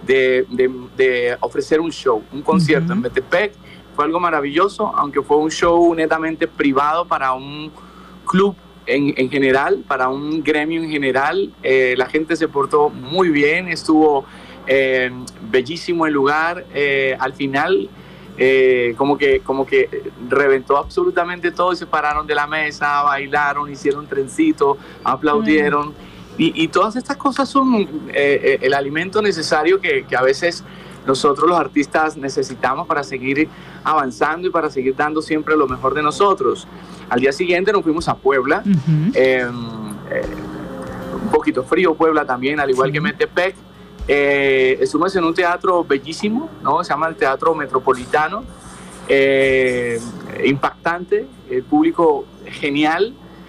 de ofrecer un show, un concierto en Metepec. Fue algo maravilloso, aunque fue un show netamente privado para un club en general, para un gremio en general. La gente se portó muy bien, estuvo bellísimo el lugar. Al final como que reventó absolutamente todo y se pararon de la mesa, bailaron, hicieron trencito, aplaudieron. Y todas estas cosas son el alimento necesario que a veces nosotros los artistas necesitamos para seguir avanzando y para seguir dando siempre lo mejor de nosotros. Al día siguiente nos fuimos a Puebla, un poquito frío Puebla también, al igual que Metepec. Estuvimos en un teatro bellísimo, ¿no? Se llama el Teatro Metropolitano, impactante, el público genial.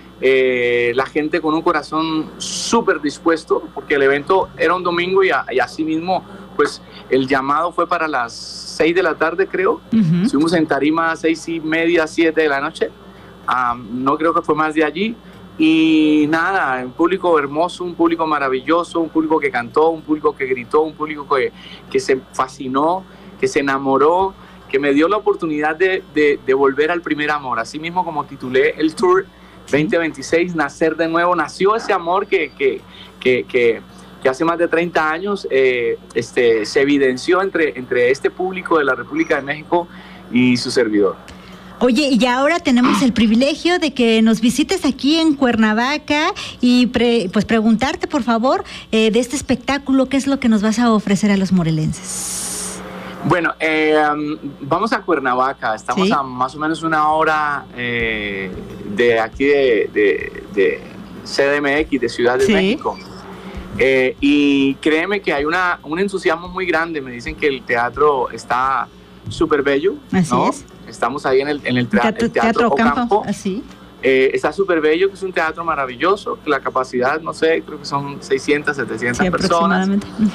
La gente con un corazón súper dispuesto, porque el evento era un domingo y así mismo pues el llamado fue para las 6 de la tarde, creo. Estuvimos en tarima a 6:30, 7 de la noche. No creo que fue más de allí. Y nada, un público hermoso, un público maravilloso, un público que cantó, un público que gritó, un público que se fascinó, que se enamoró, que me dio la oportunidad de volver al primer amor. Así mismo como titulé el tour 2026, Nacer de Nuevo, nació ese amor que hace más de 30 años se evidenció entre este público de la República de México y su servidor. Oye, y ahora tenemos el privilegio de que nos visites aquí en Cuernavaca y pues preguntarte, por favor, de este espectáculo, ¿qué es lo que nos vas a ofrecer a los morelenses? Bueno, vamos a Cuernavaca, estamos a más o menos una hora de aquí de CDMX, de Ciudad de México. Y créeme que hay un entusiasmo muy grande. Me dicen que el teatro está súper bello, ¿no? Estamos ahí en el teatro Ocampo. Así. Está súper bello, que es un teatro maravilloso, que la capacidad, no sé, creo que son 600, 700 personas.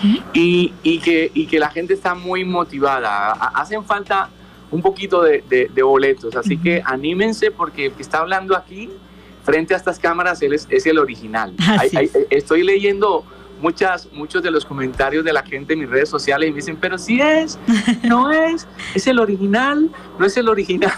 Y que la gente está muy motivada. Hacen falta un poquito de boletos, así que anímense, porque el que está hablando aquí frente a estas cámaras él es el original. Estoy leyendo muchos de los comentarios de la gente en mis redes sociales y me dicen, pero sí es el original, no es el original.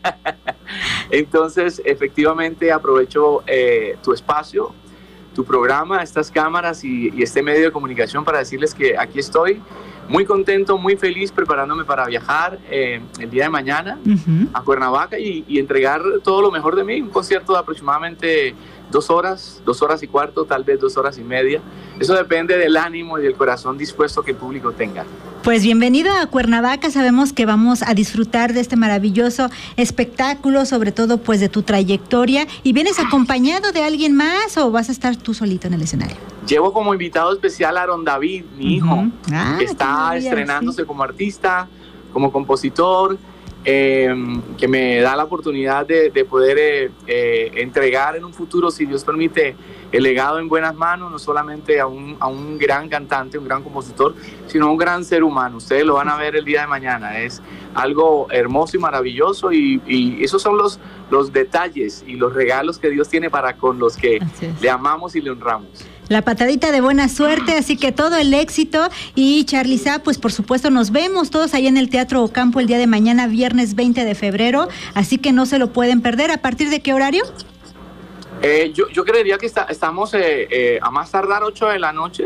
Entonces, efectivamente, aprovecho tu espacio, tu programa, estas cámaras y este medio de comunicación para decirles que aquí estoy muy contento, muy feliz, preparándome para viajar el día de mañana a Cuernavaca y entregar todo lo mejor de mí. Un concierto de aproximadamente 2 horas, 2 horas y cuarto, tal vez 2 horas y media. Eso depende del ánimo y del corazón dispuesto que el público tenga. Pues bienvenido a Cuernavaca, sabemos que vamos a disfrutar de este maravilloso espectáculo, sobre todo pues de tu trayectoria. ¿Y vienes acompañado de alguien más o vas a estar tú solito en el escenario? Llevo como invitado especial a Aaron David, mi hijo, que está estrenándose como artista, como compositor, que me da la oportunidad de poder entregar en un futuro, si Dios permite, el legado en buenas manos, no solamente a un gran cantante, un gran compositor, sino a un gran ser humano. Ustedes lo van a ver el día de mañana. Es algo hermoso y maravilloso, y esos son los detalles y los regalos que Dios tiene para con los que le amamos y le honramos. La patadita de buena suerte, así que todo el éxito. Y Charly-Sa, pues por supuesto nos vemos todos ahí en el Teatro Ocampo el día de mañana, viernes 20 de febrero, así que no se lo pueden perder. ¿A partir de qué horario? Yo creería que estamos a más tardar 8 de la noche,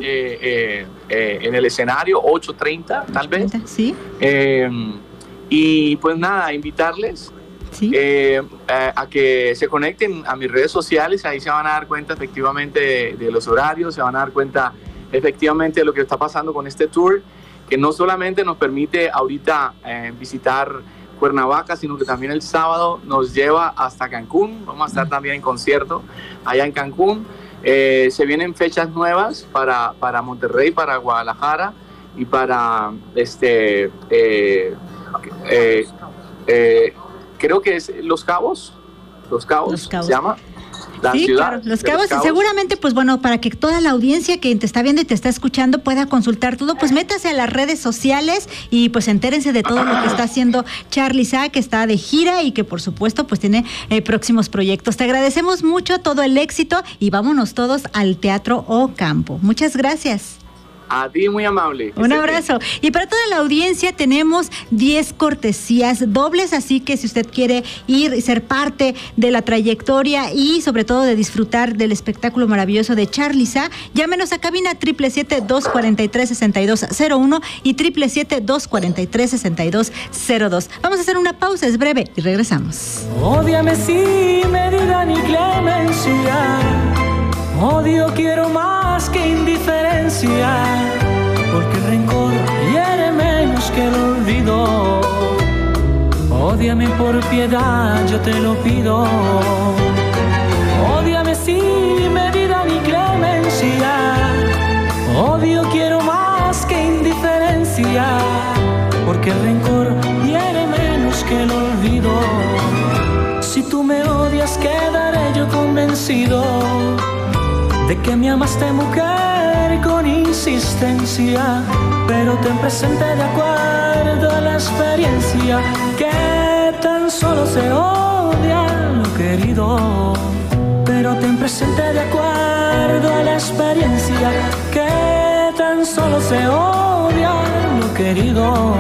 en el escenario, 8:30 tal vez. Sí. Y pues nada, invitarles a que se conecten a mis redes sociales. Ahí se van a dar cuenta efectivamente de los horarios, se van a dar cuenta efectivamente de lo que está pasando con este tour, que no solamente nos permite ahorita visitar Cuernavaca, sino que también el sábado nos lleva hasta Cancún. Vamos a estar también en concierto allá en Cancún. Se vienen fechas nuevas para Monterrey, para Guadalajara y para creo que es Los Cabos se llama la ciudad. Claro, Los Cabos. Y seguramente, pues bueno, para que toda la audiencia que te está viendo y te está escuchando pueda consultar todo, pues métase a las redes sociales y pues entérense de todo lo que está haciendo Charly-Sa, que está de gira y que por supuesto pues tiene próximos proyectos. Te agradecemos mucho, todo el éxito, y vámonos todos al Teatro Ocampo. Muchas gracias. A ti, muy amable. Un abrazo. Y para toda la audiencia tenemos 10 cortesías dobles, así que si usted quiere ir y ser parte de la trayectoria y sobre todo de disfrutar del espectáculo maravilloso de Charly-Sa, llámenos a cabina 777-243-6201 y 777-243-6202. Vamos a hacer una pausa, es breve, y regresamos. Ódiame sin medida ni clemencia. Odio quiero más que indiferencia, porque el rencor hiere menos que el olvido. Ódiame por piedad, yo te lo pido. Ódiame sin medida ni clemencia. Odio quiero más que indiferencia, porque el rencor hiere menos que el olvido. Si tú me odias, quedaré yo convencido de que me amaste, mujer, con insistencia, pero ten presente, de acuerdo a la experiencia, que tan solo se odia lo querido. Pero ten presente, de acuerdo a la experiencia, que tan solo se odia lo querido.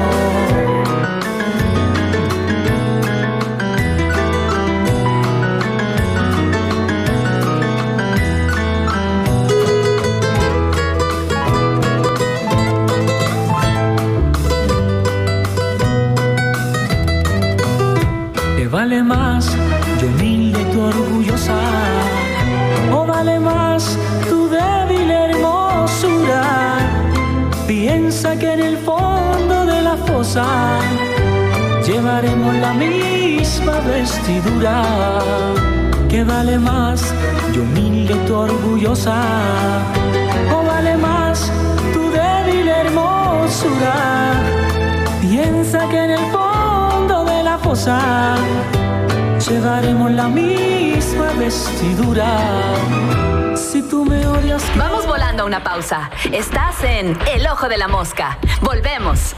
¿Vale más yo humilde y tú orgullosa? ¿O vale más tu débil hermosura? Piensa que en el fondo de la fosa llevaremos la misma vestidura. ¿Qué vale más yo humilde y tú orgullosa? ¿O vale más tu débil hermosura? Piensa que en el fondo de la fosa llevaremos la misma vestidura. Si tú me odias... Vamos volando a una pausa. Estás en El Ojo de la Mosca. Volvemos.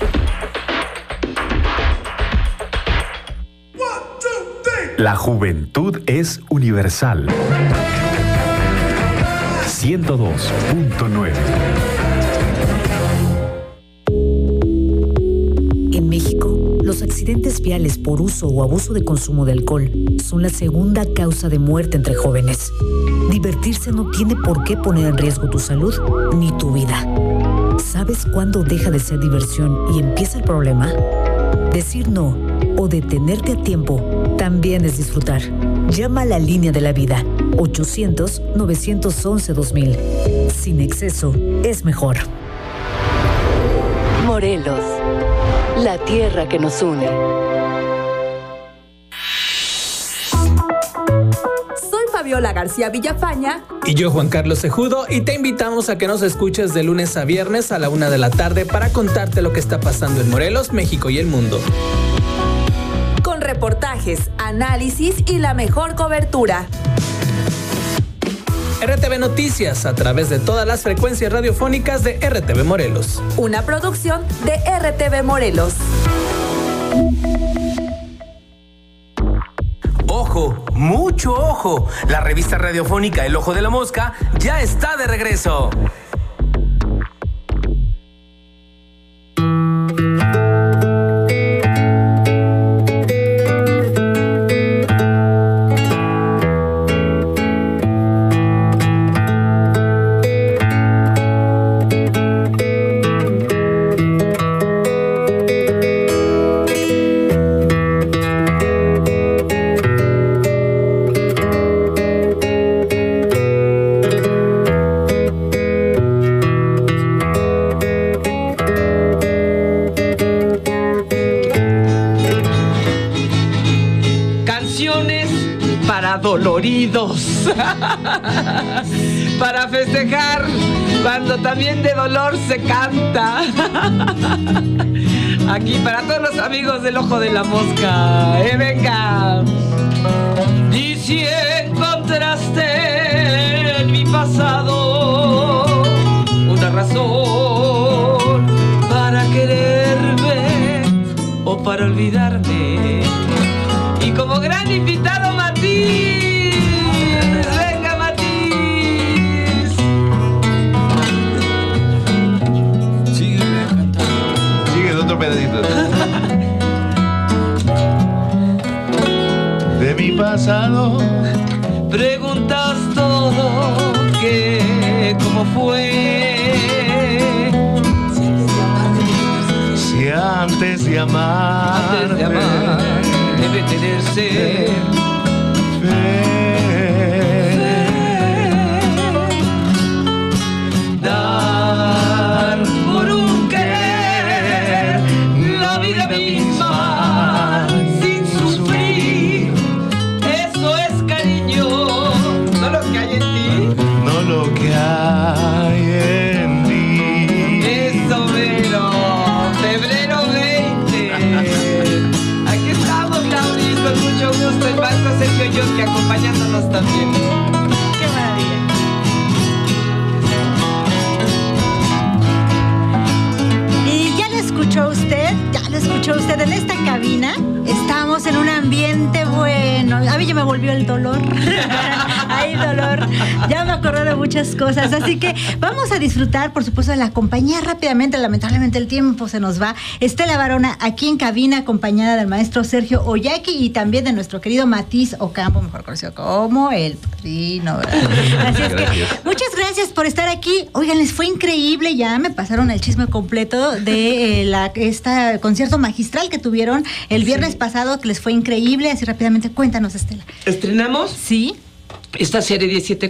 La juventud es universal. 102.9. En México, los accidentes viales por uso o abuso de consumo de alcohol son la segunda causa de muerte entre jóvenes. Divertirse no tiene por qué poner en riesgo tu salud ni tu vida. ¿Sabes cuándo deja de ser diversión y empieza el problema? Decir no o detenerte a tiempo también es disfrutar. Llama a la Línea de la Vida, 800-911-2000. Sin exceso es mejor. Morelos, la tierra que nos une. Soy Fabiola García Villafaña. Y yo, Juan Carlos Cejudo, y te invitamos a que nos escuches de lunes a viernes a la 1 de la tarde para contarte lo que está pasando en Morelos, México y el mundo. reportajes, análisis y la mejor cobertura. RTV Noticias, a través de todas las frecuencias radiofónicas de RTV Morelos. Una producción de RTV Morelos. Ojo, mucho ojo. La revista radiofónica El Ojo de la Mosca ya está de regreso. Doloridos para festejar cuando también de dolor se canta. Aquí para todos los amigos del Ojo de la Mosca, venga. Y si encontraste en mi pasado una razón para quererme o para olvidarme, y como gran invitado Matiz. Venga, Matiz. Sigue cantando. Sigue otro pedacito. De mi pasado preguntas todo que cómo fue. Si antes de amar debe tenerse dar por un querer la vida misma sin sufrir. Eso es cariño, no lo que hay en ti, no lo que hay en ti. Eso, pero febrero 20. Aquí estamos, Claudis, con mucho gusto. El maestro Sergio Yosque acompañándonos también. Qué maravilla. Y ya lo escuchó usted en esta cabina. Estamos en un ambiente bueno. A mí ya me volvió el dolor. Hay dolor. Ya me acordé de muchas cosas. Así que vamos a disfrutar, por supuesto, de la compañía rápidamente. Lamentablemente el tiempo se nos va. Estela Barona aquí en cabina, acompañada del maestro Sergio Oyaqui y también de nuestro querido Matiz Ocampo, mejor conocido como el padrino. Así es que muchas gracias por estar aquí. Oigan, les fue increíble. Ya me pasaron el chisme completo de este concierto magistral que tuvieron el viernes pasado, que les fue increíble. Así rápidamente, cuéntanos, Estela. ¿Estrenamos? Sí. Esta serie de 7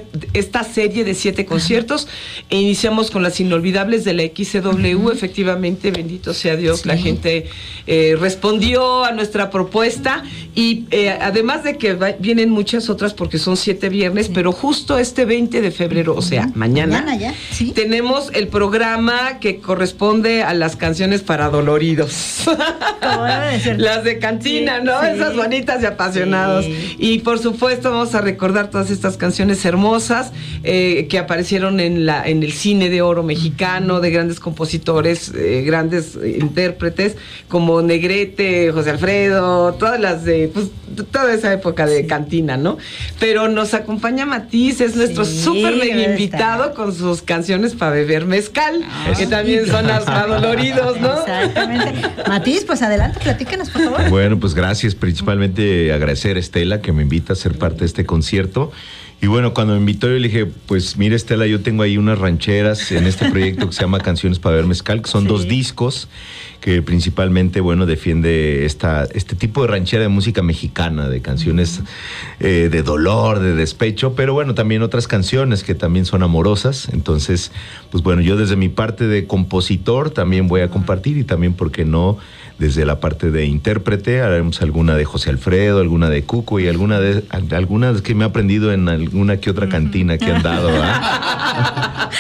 conciertos e iniciamos con las inolvidables de la XCW. Efectivamente, bendito sea Dios, sí. La gente respondió a nuestra propuesta y además de que vienen muchas otras porque son 7 viernes, sí. Pero justo este 20 de febrero, o sea, mañana ya, sí. Tenemos el programa que corresponde a las canciones para doloridos. Las de cantina, ¿no? Sí. Esas bonitas y apasionados. Sí. Y por supuesto vamos a recordar todas estas canciones hermosas que aparecieron en el cine de oro mexicano, de grandes compositores, grandes intérpretes como Negrete, José Alfredo, todas las de toda esa época de cantina, ¿no? Pero nos acompaña Matiz, es nuestro súper mega invitado con sus canciones para beber mezcal, que también son adoloridos, ¿no? Exactamente. Matiz, pues adelante, platícanos, por favor. Bueno, pues gracias, principalmente agradecer a Estela que me invita a ser parte de este concierto. Y bueno, cuando me invitó yo le dije, pues mira, Estela, yo tengo ahí unas rancheras en este proyecto que se llama Canciones para Beber Mezcal, que son 2 discos que principalmente, bueno, defiende este tipo de ranchera de música mexicana, de canciones de dolor, de despecho, pero bueno, también otras canciones que también son amorosas. Entonces, pues bueno, yo desde mi parte de compositor también voy a compartir y también, ¿por qué no?, desde la parte de intérprete, haremos alguna de José Alfredo, alguna de Cuco y algunas que me he aprendido en alguna que otra cantina que han dado.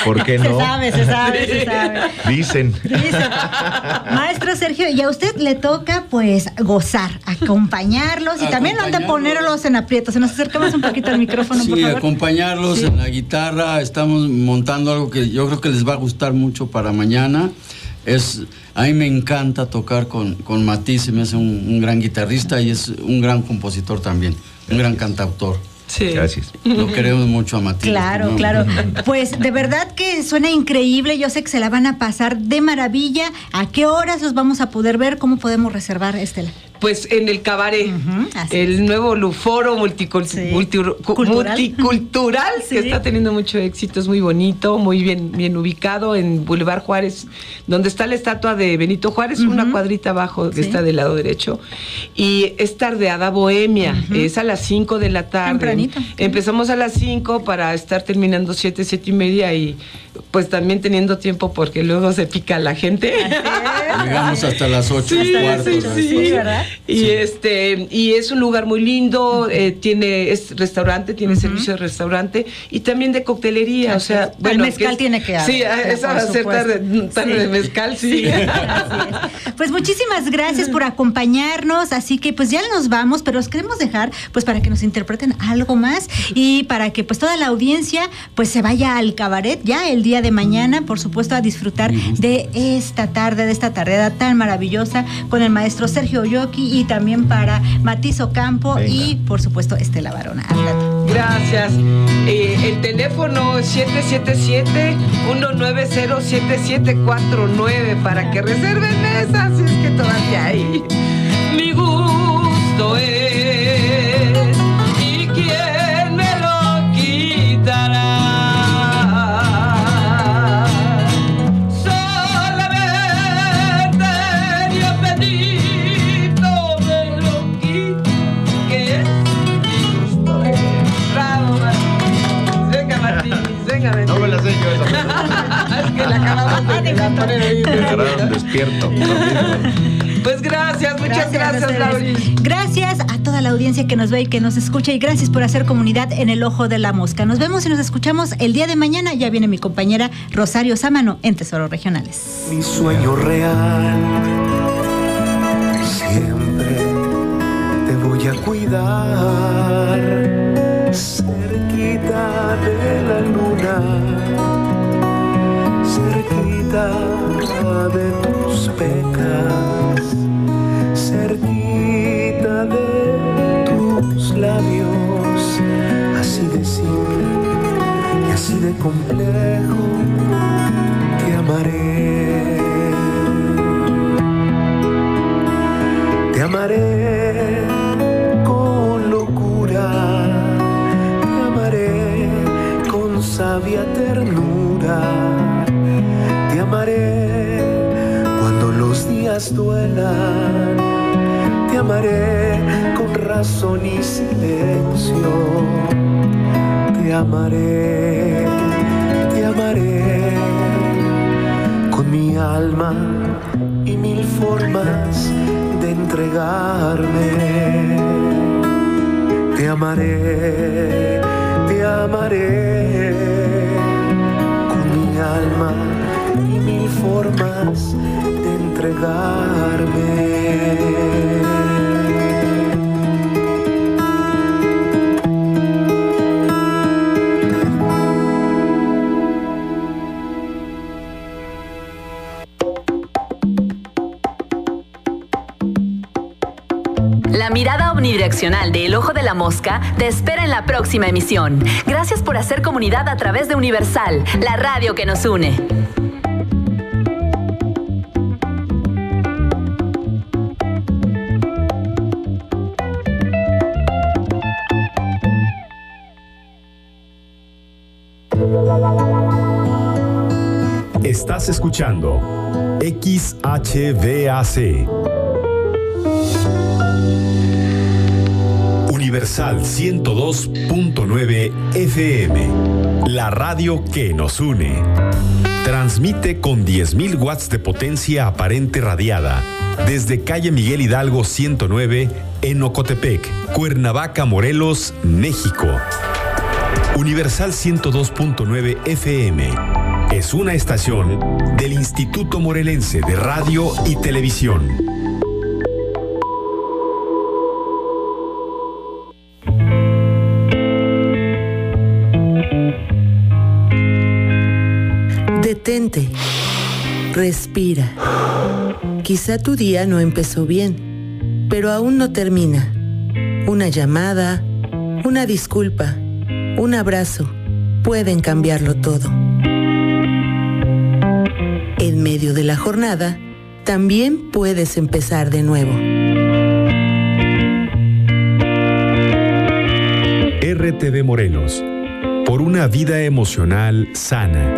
¿Por qué no? Se sabe. Dicen. Maestro Sergio, y a usted le toca pues gozar, acompañarlos y también no han de ponerlos en aprietos. Se nos acercamos un poquito al micrófono, por favor. Acompañarlos en la guitarra. Estamos montando algo que yo creo que les va a gustar mucho para mañana. A mí me encanta tocar con Matiz, se me hace un gran guitarrista y es un gran compositor también, un gran cantautor. Sí. Gracias. Lo queremos mucho a Matías. Claro, claro. Pues de verdad que suena increíble. Yo sé que se la van a pasar de maravilla. ¿A qué horas los vamos a poder ver? ¿Cómo podemos reservar, Estela? Pues en el Cabaret, el nuevo Luforo multicultural que está teniendo mucho éxito, es muy bonito, muy bien ubicado en Boulevard Juárez, donde está la estatua de Benito Juárez, una cuadrita abajo que está del lado derecho. Y es tardeada bohemia, es a las 5 de la tarde. Tempranito. Empezamos a las 5 para estar terminando 7:30 y pues también teniendo tiempo porque luego se pica la gente. Llegamos hasta las 8:15. Sí, ¿verdad? Y y es un lugar muy lindo, es restaurante, tiene servicio de restaurante y también de coctelería, o sea, bueno, el mezcal tiene que haber. Sí, esa va a ser tarde de mezcal, sí. Pues muchísimas gracias por acompañarnos, así que pues ya nos vamos, pero os queremos dejar pues para que nos interpreten algo más y para que pues toda la audiencia pues se vaya al Cabaret ya el día de mañana, por supuesto, a disfrutar de esta tardeada tan maravillosa con el maestro Sergio Oyoki y también para Matiz Ocampo y por supuesto Estela Varona. Gracias. El teléfono 777-190-7749 para que reserven mesa, si es que todavía hay. Mi gusto es, y quién me lo quitará. No me la sé yo esa. Es que la acabamos de poner ahí. Despierto. Pues gracias, muchas gracias, Lauri. Gracias a toda la audiencia que nos ve y que nos escucha y gracias por hacer comunidad en el Ojo de la Mosca. Nos vemos y nos escuchamos el día de mañana. Ya viene mi compañera Rosario Sámano en Tesoros Regionales. Mi sueño real, siempre te voy a cuidar, cerquita de la luna, cerquita de tus pecas, cerquita de tus labios, así de simple y así de complejo, te amaré. Te amaré con locura, te amaré con sabia ternura, te amaré cuando los días duelan, te amaré con razón y silencio, te amaré con mi alma y mil formas de entregarme. Te amaré con mi alma y mil formas de entregarme. La mirada omnidireccional de El Ojo de la Mosca te espera en la próxima emisión. Gracias por hacer comunidad a través de Universal, la radio que nos une. Estás escuchando XHVAC. Universal 102.9 FM, la radio que nos une. Transmite con 10.000 watts de potencia aparente radiada desde calle Miguel Hidalgo 109 en Ocotepec, Cuernavaca, Morelos, México. Universal 102.9 FM, es una estación del Instituto Morelense de Radio y Televisión. Detente. Respira. Quizá tu día no empezó bien, pero aún no termina. Una llamada, una disculpa, un abrazo pueden cambiarlo todo. En medio de la jornada, también puedes empezar de nuevo. RTV Morelos, por una vida emocional sana.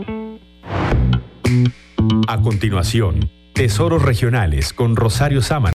A continuación, Tesoros Regionales con Rosario Sámano.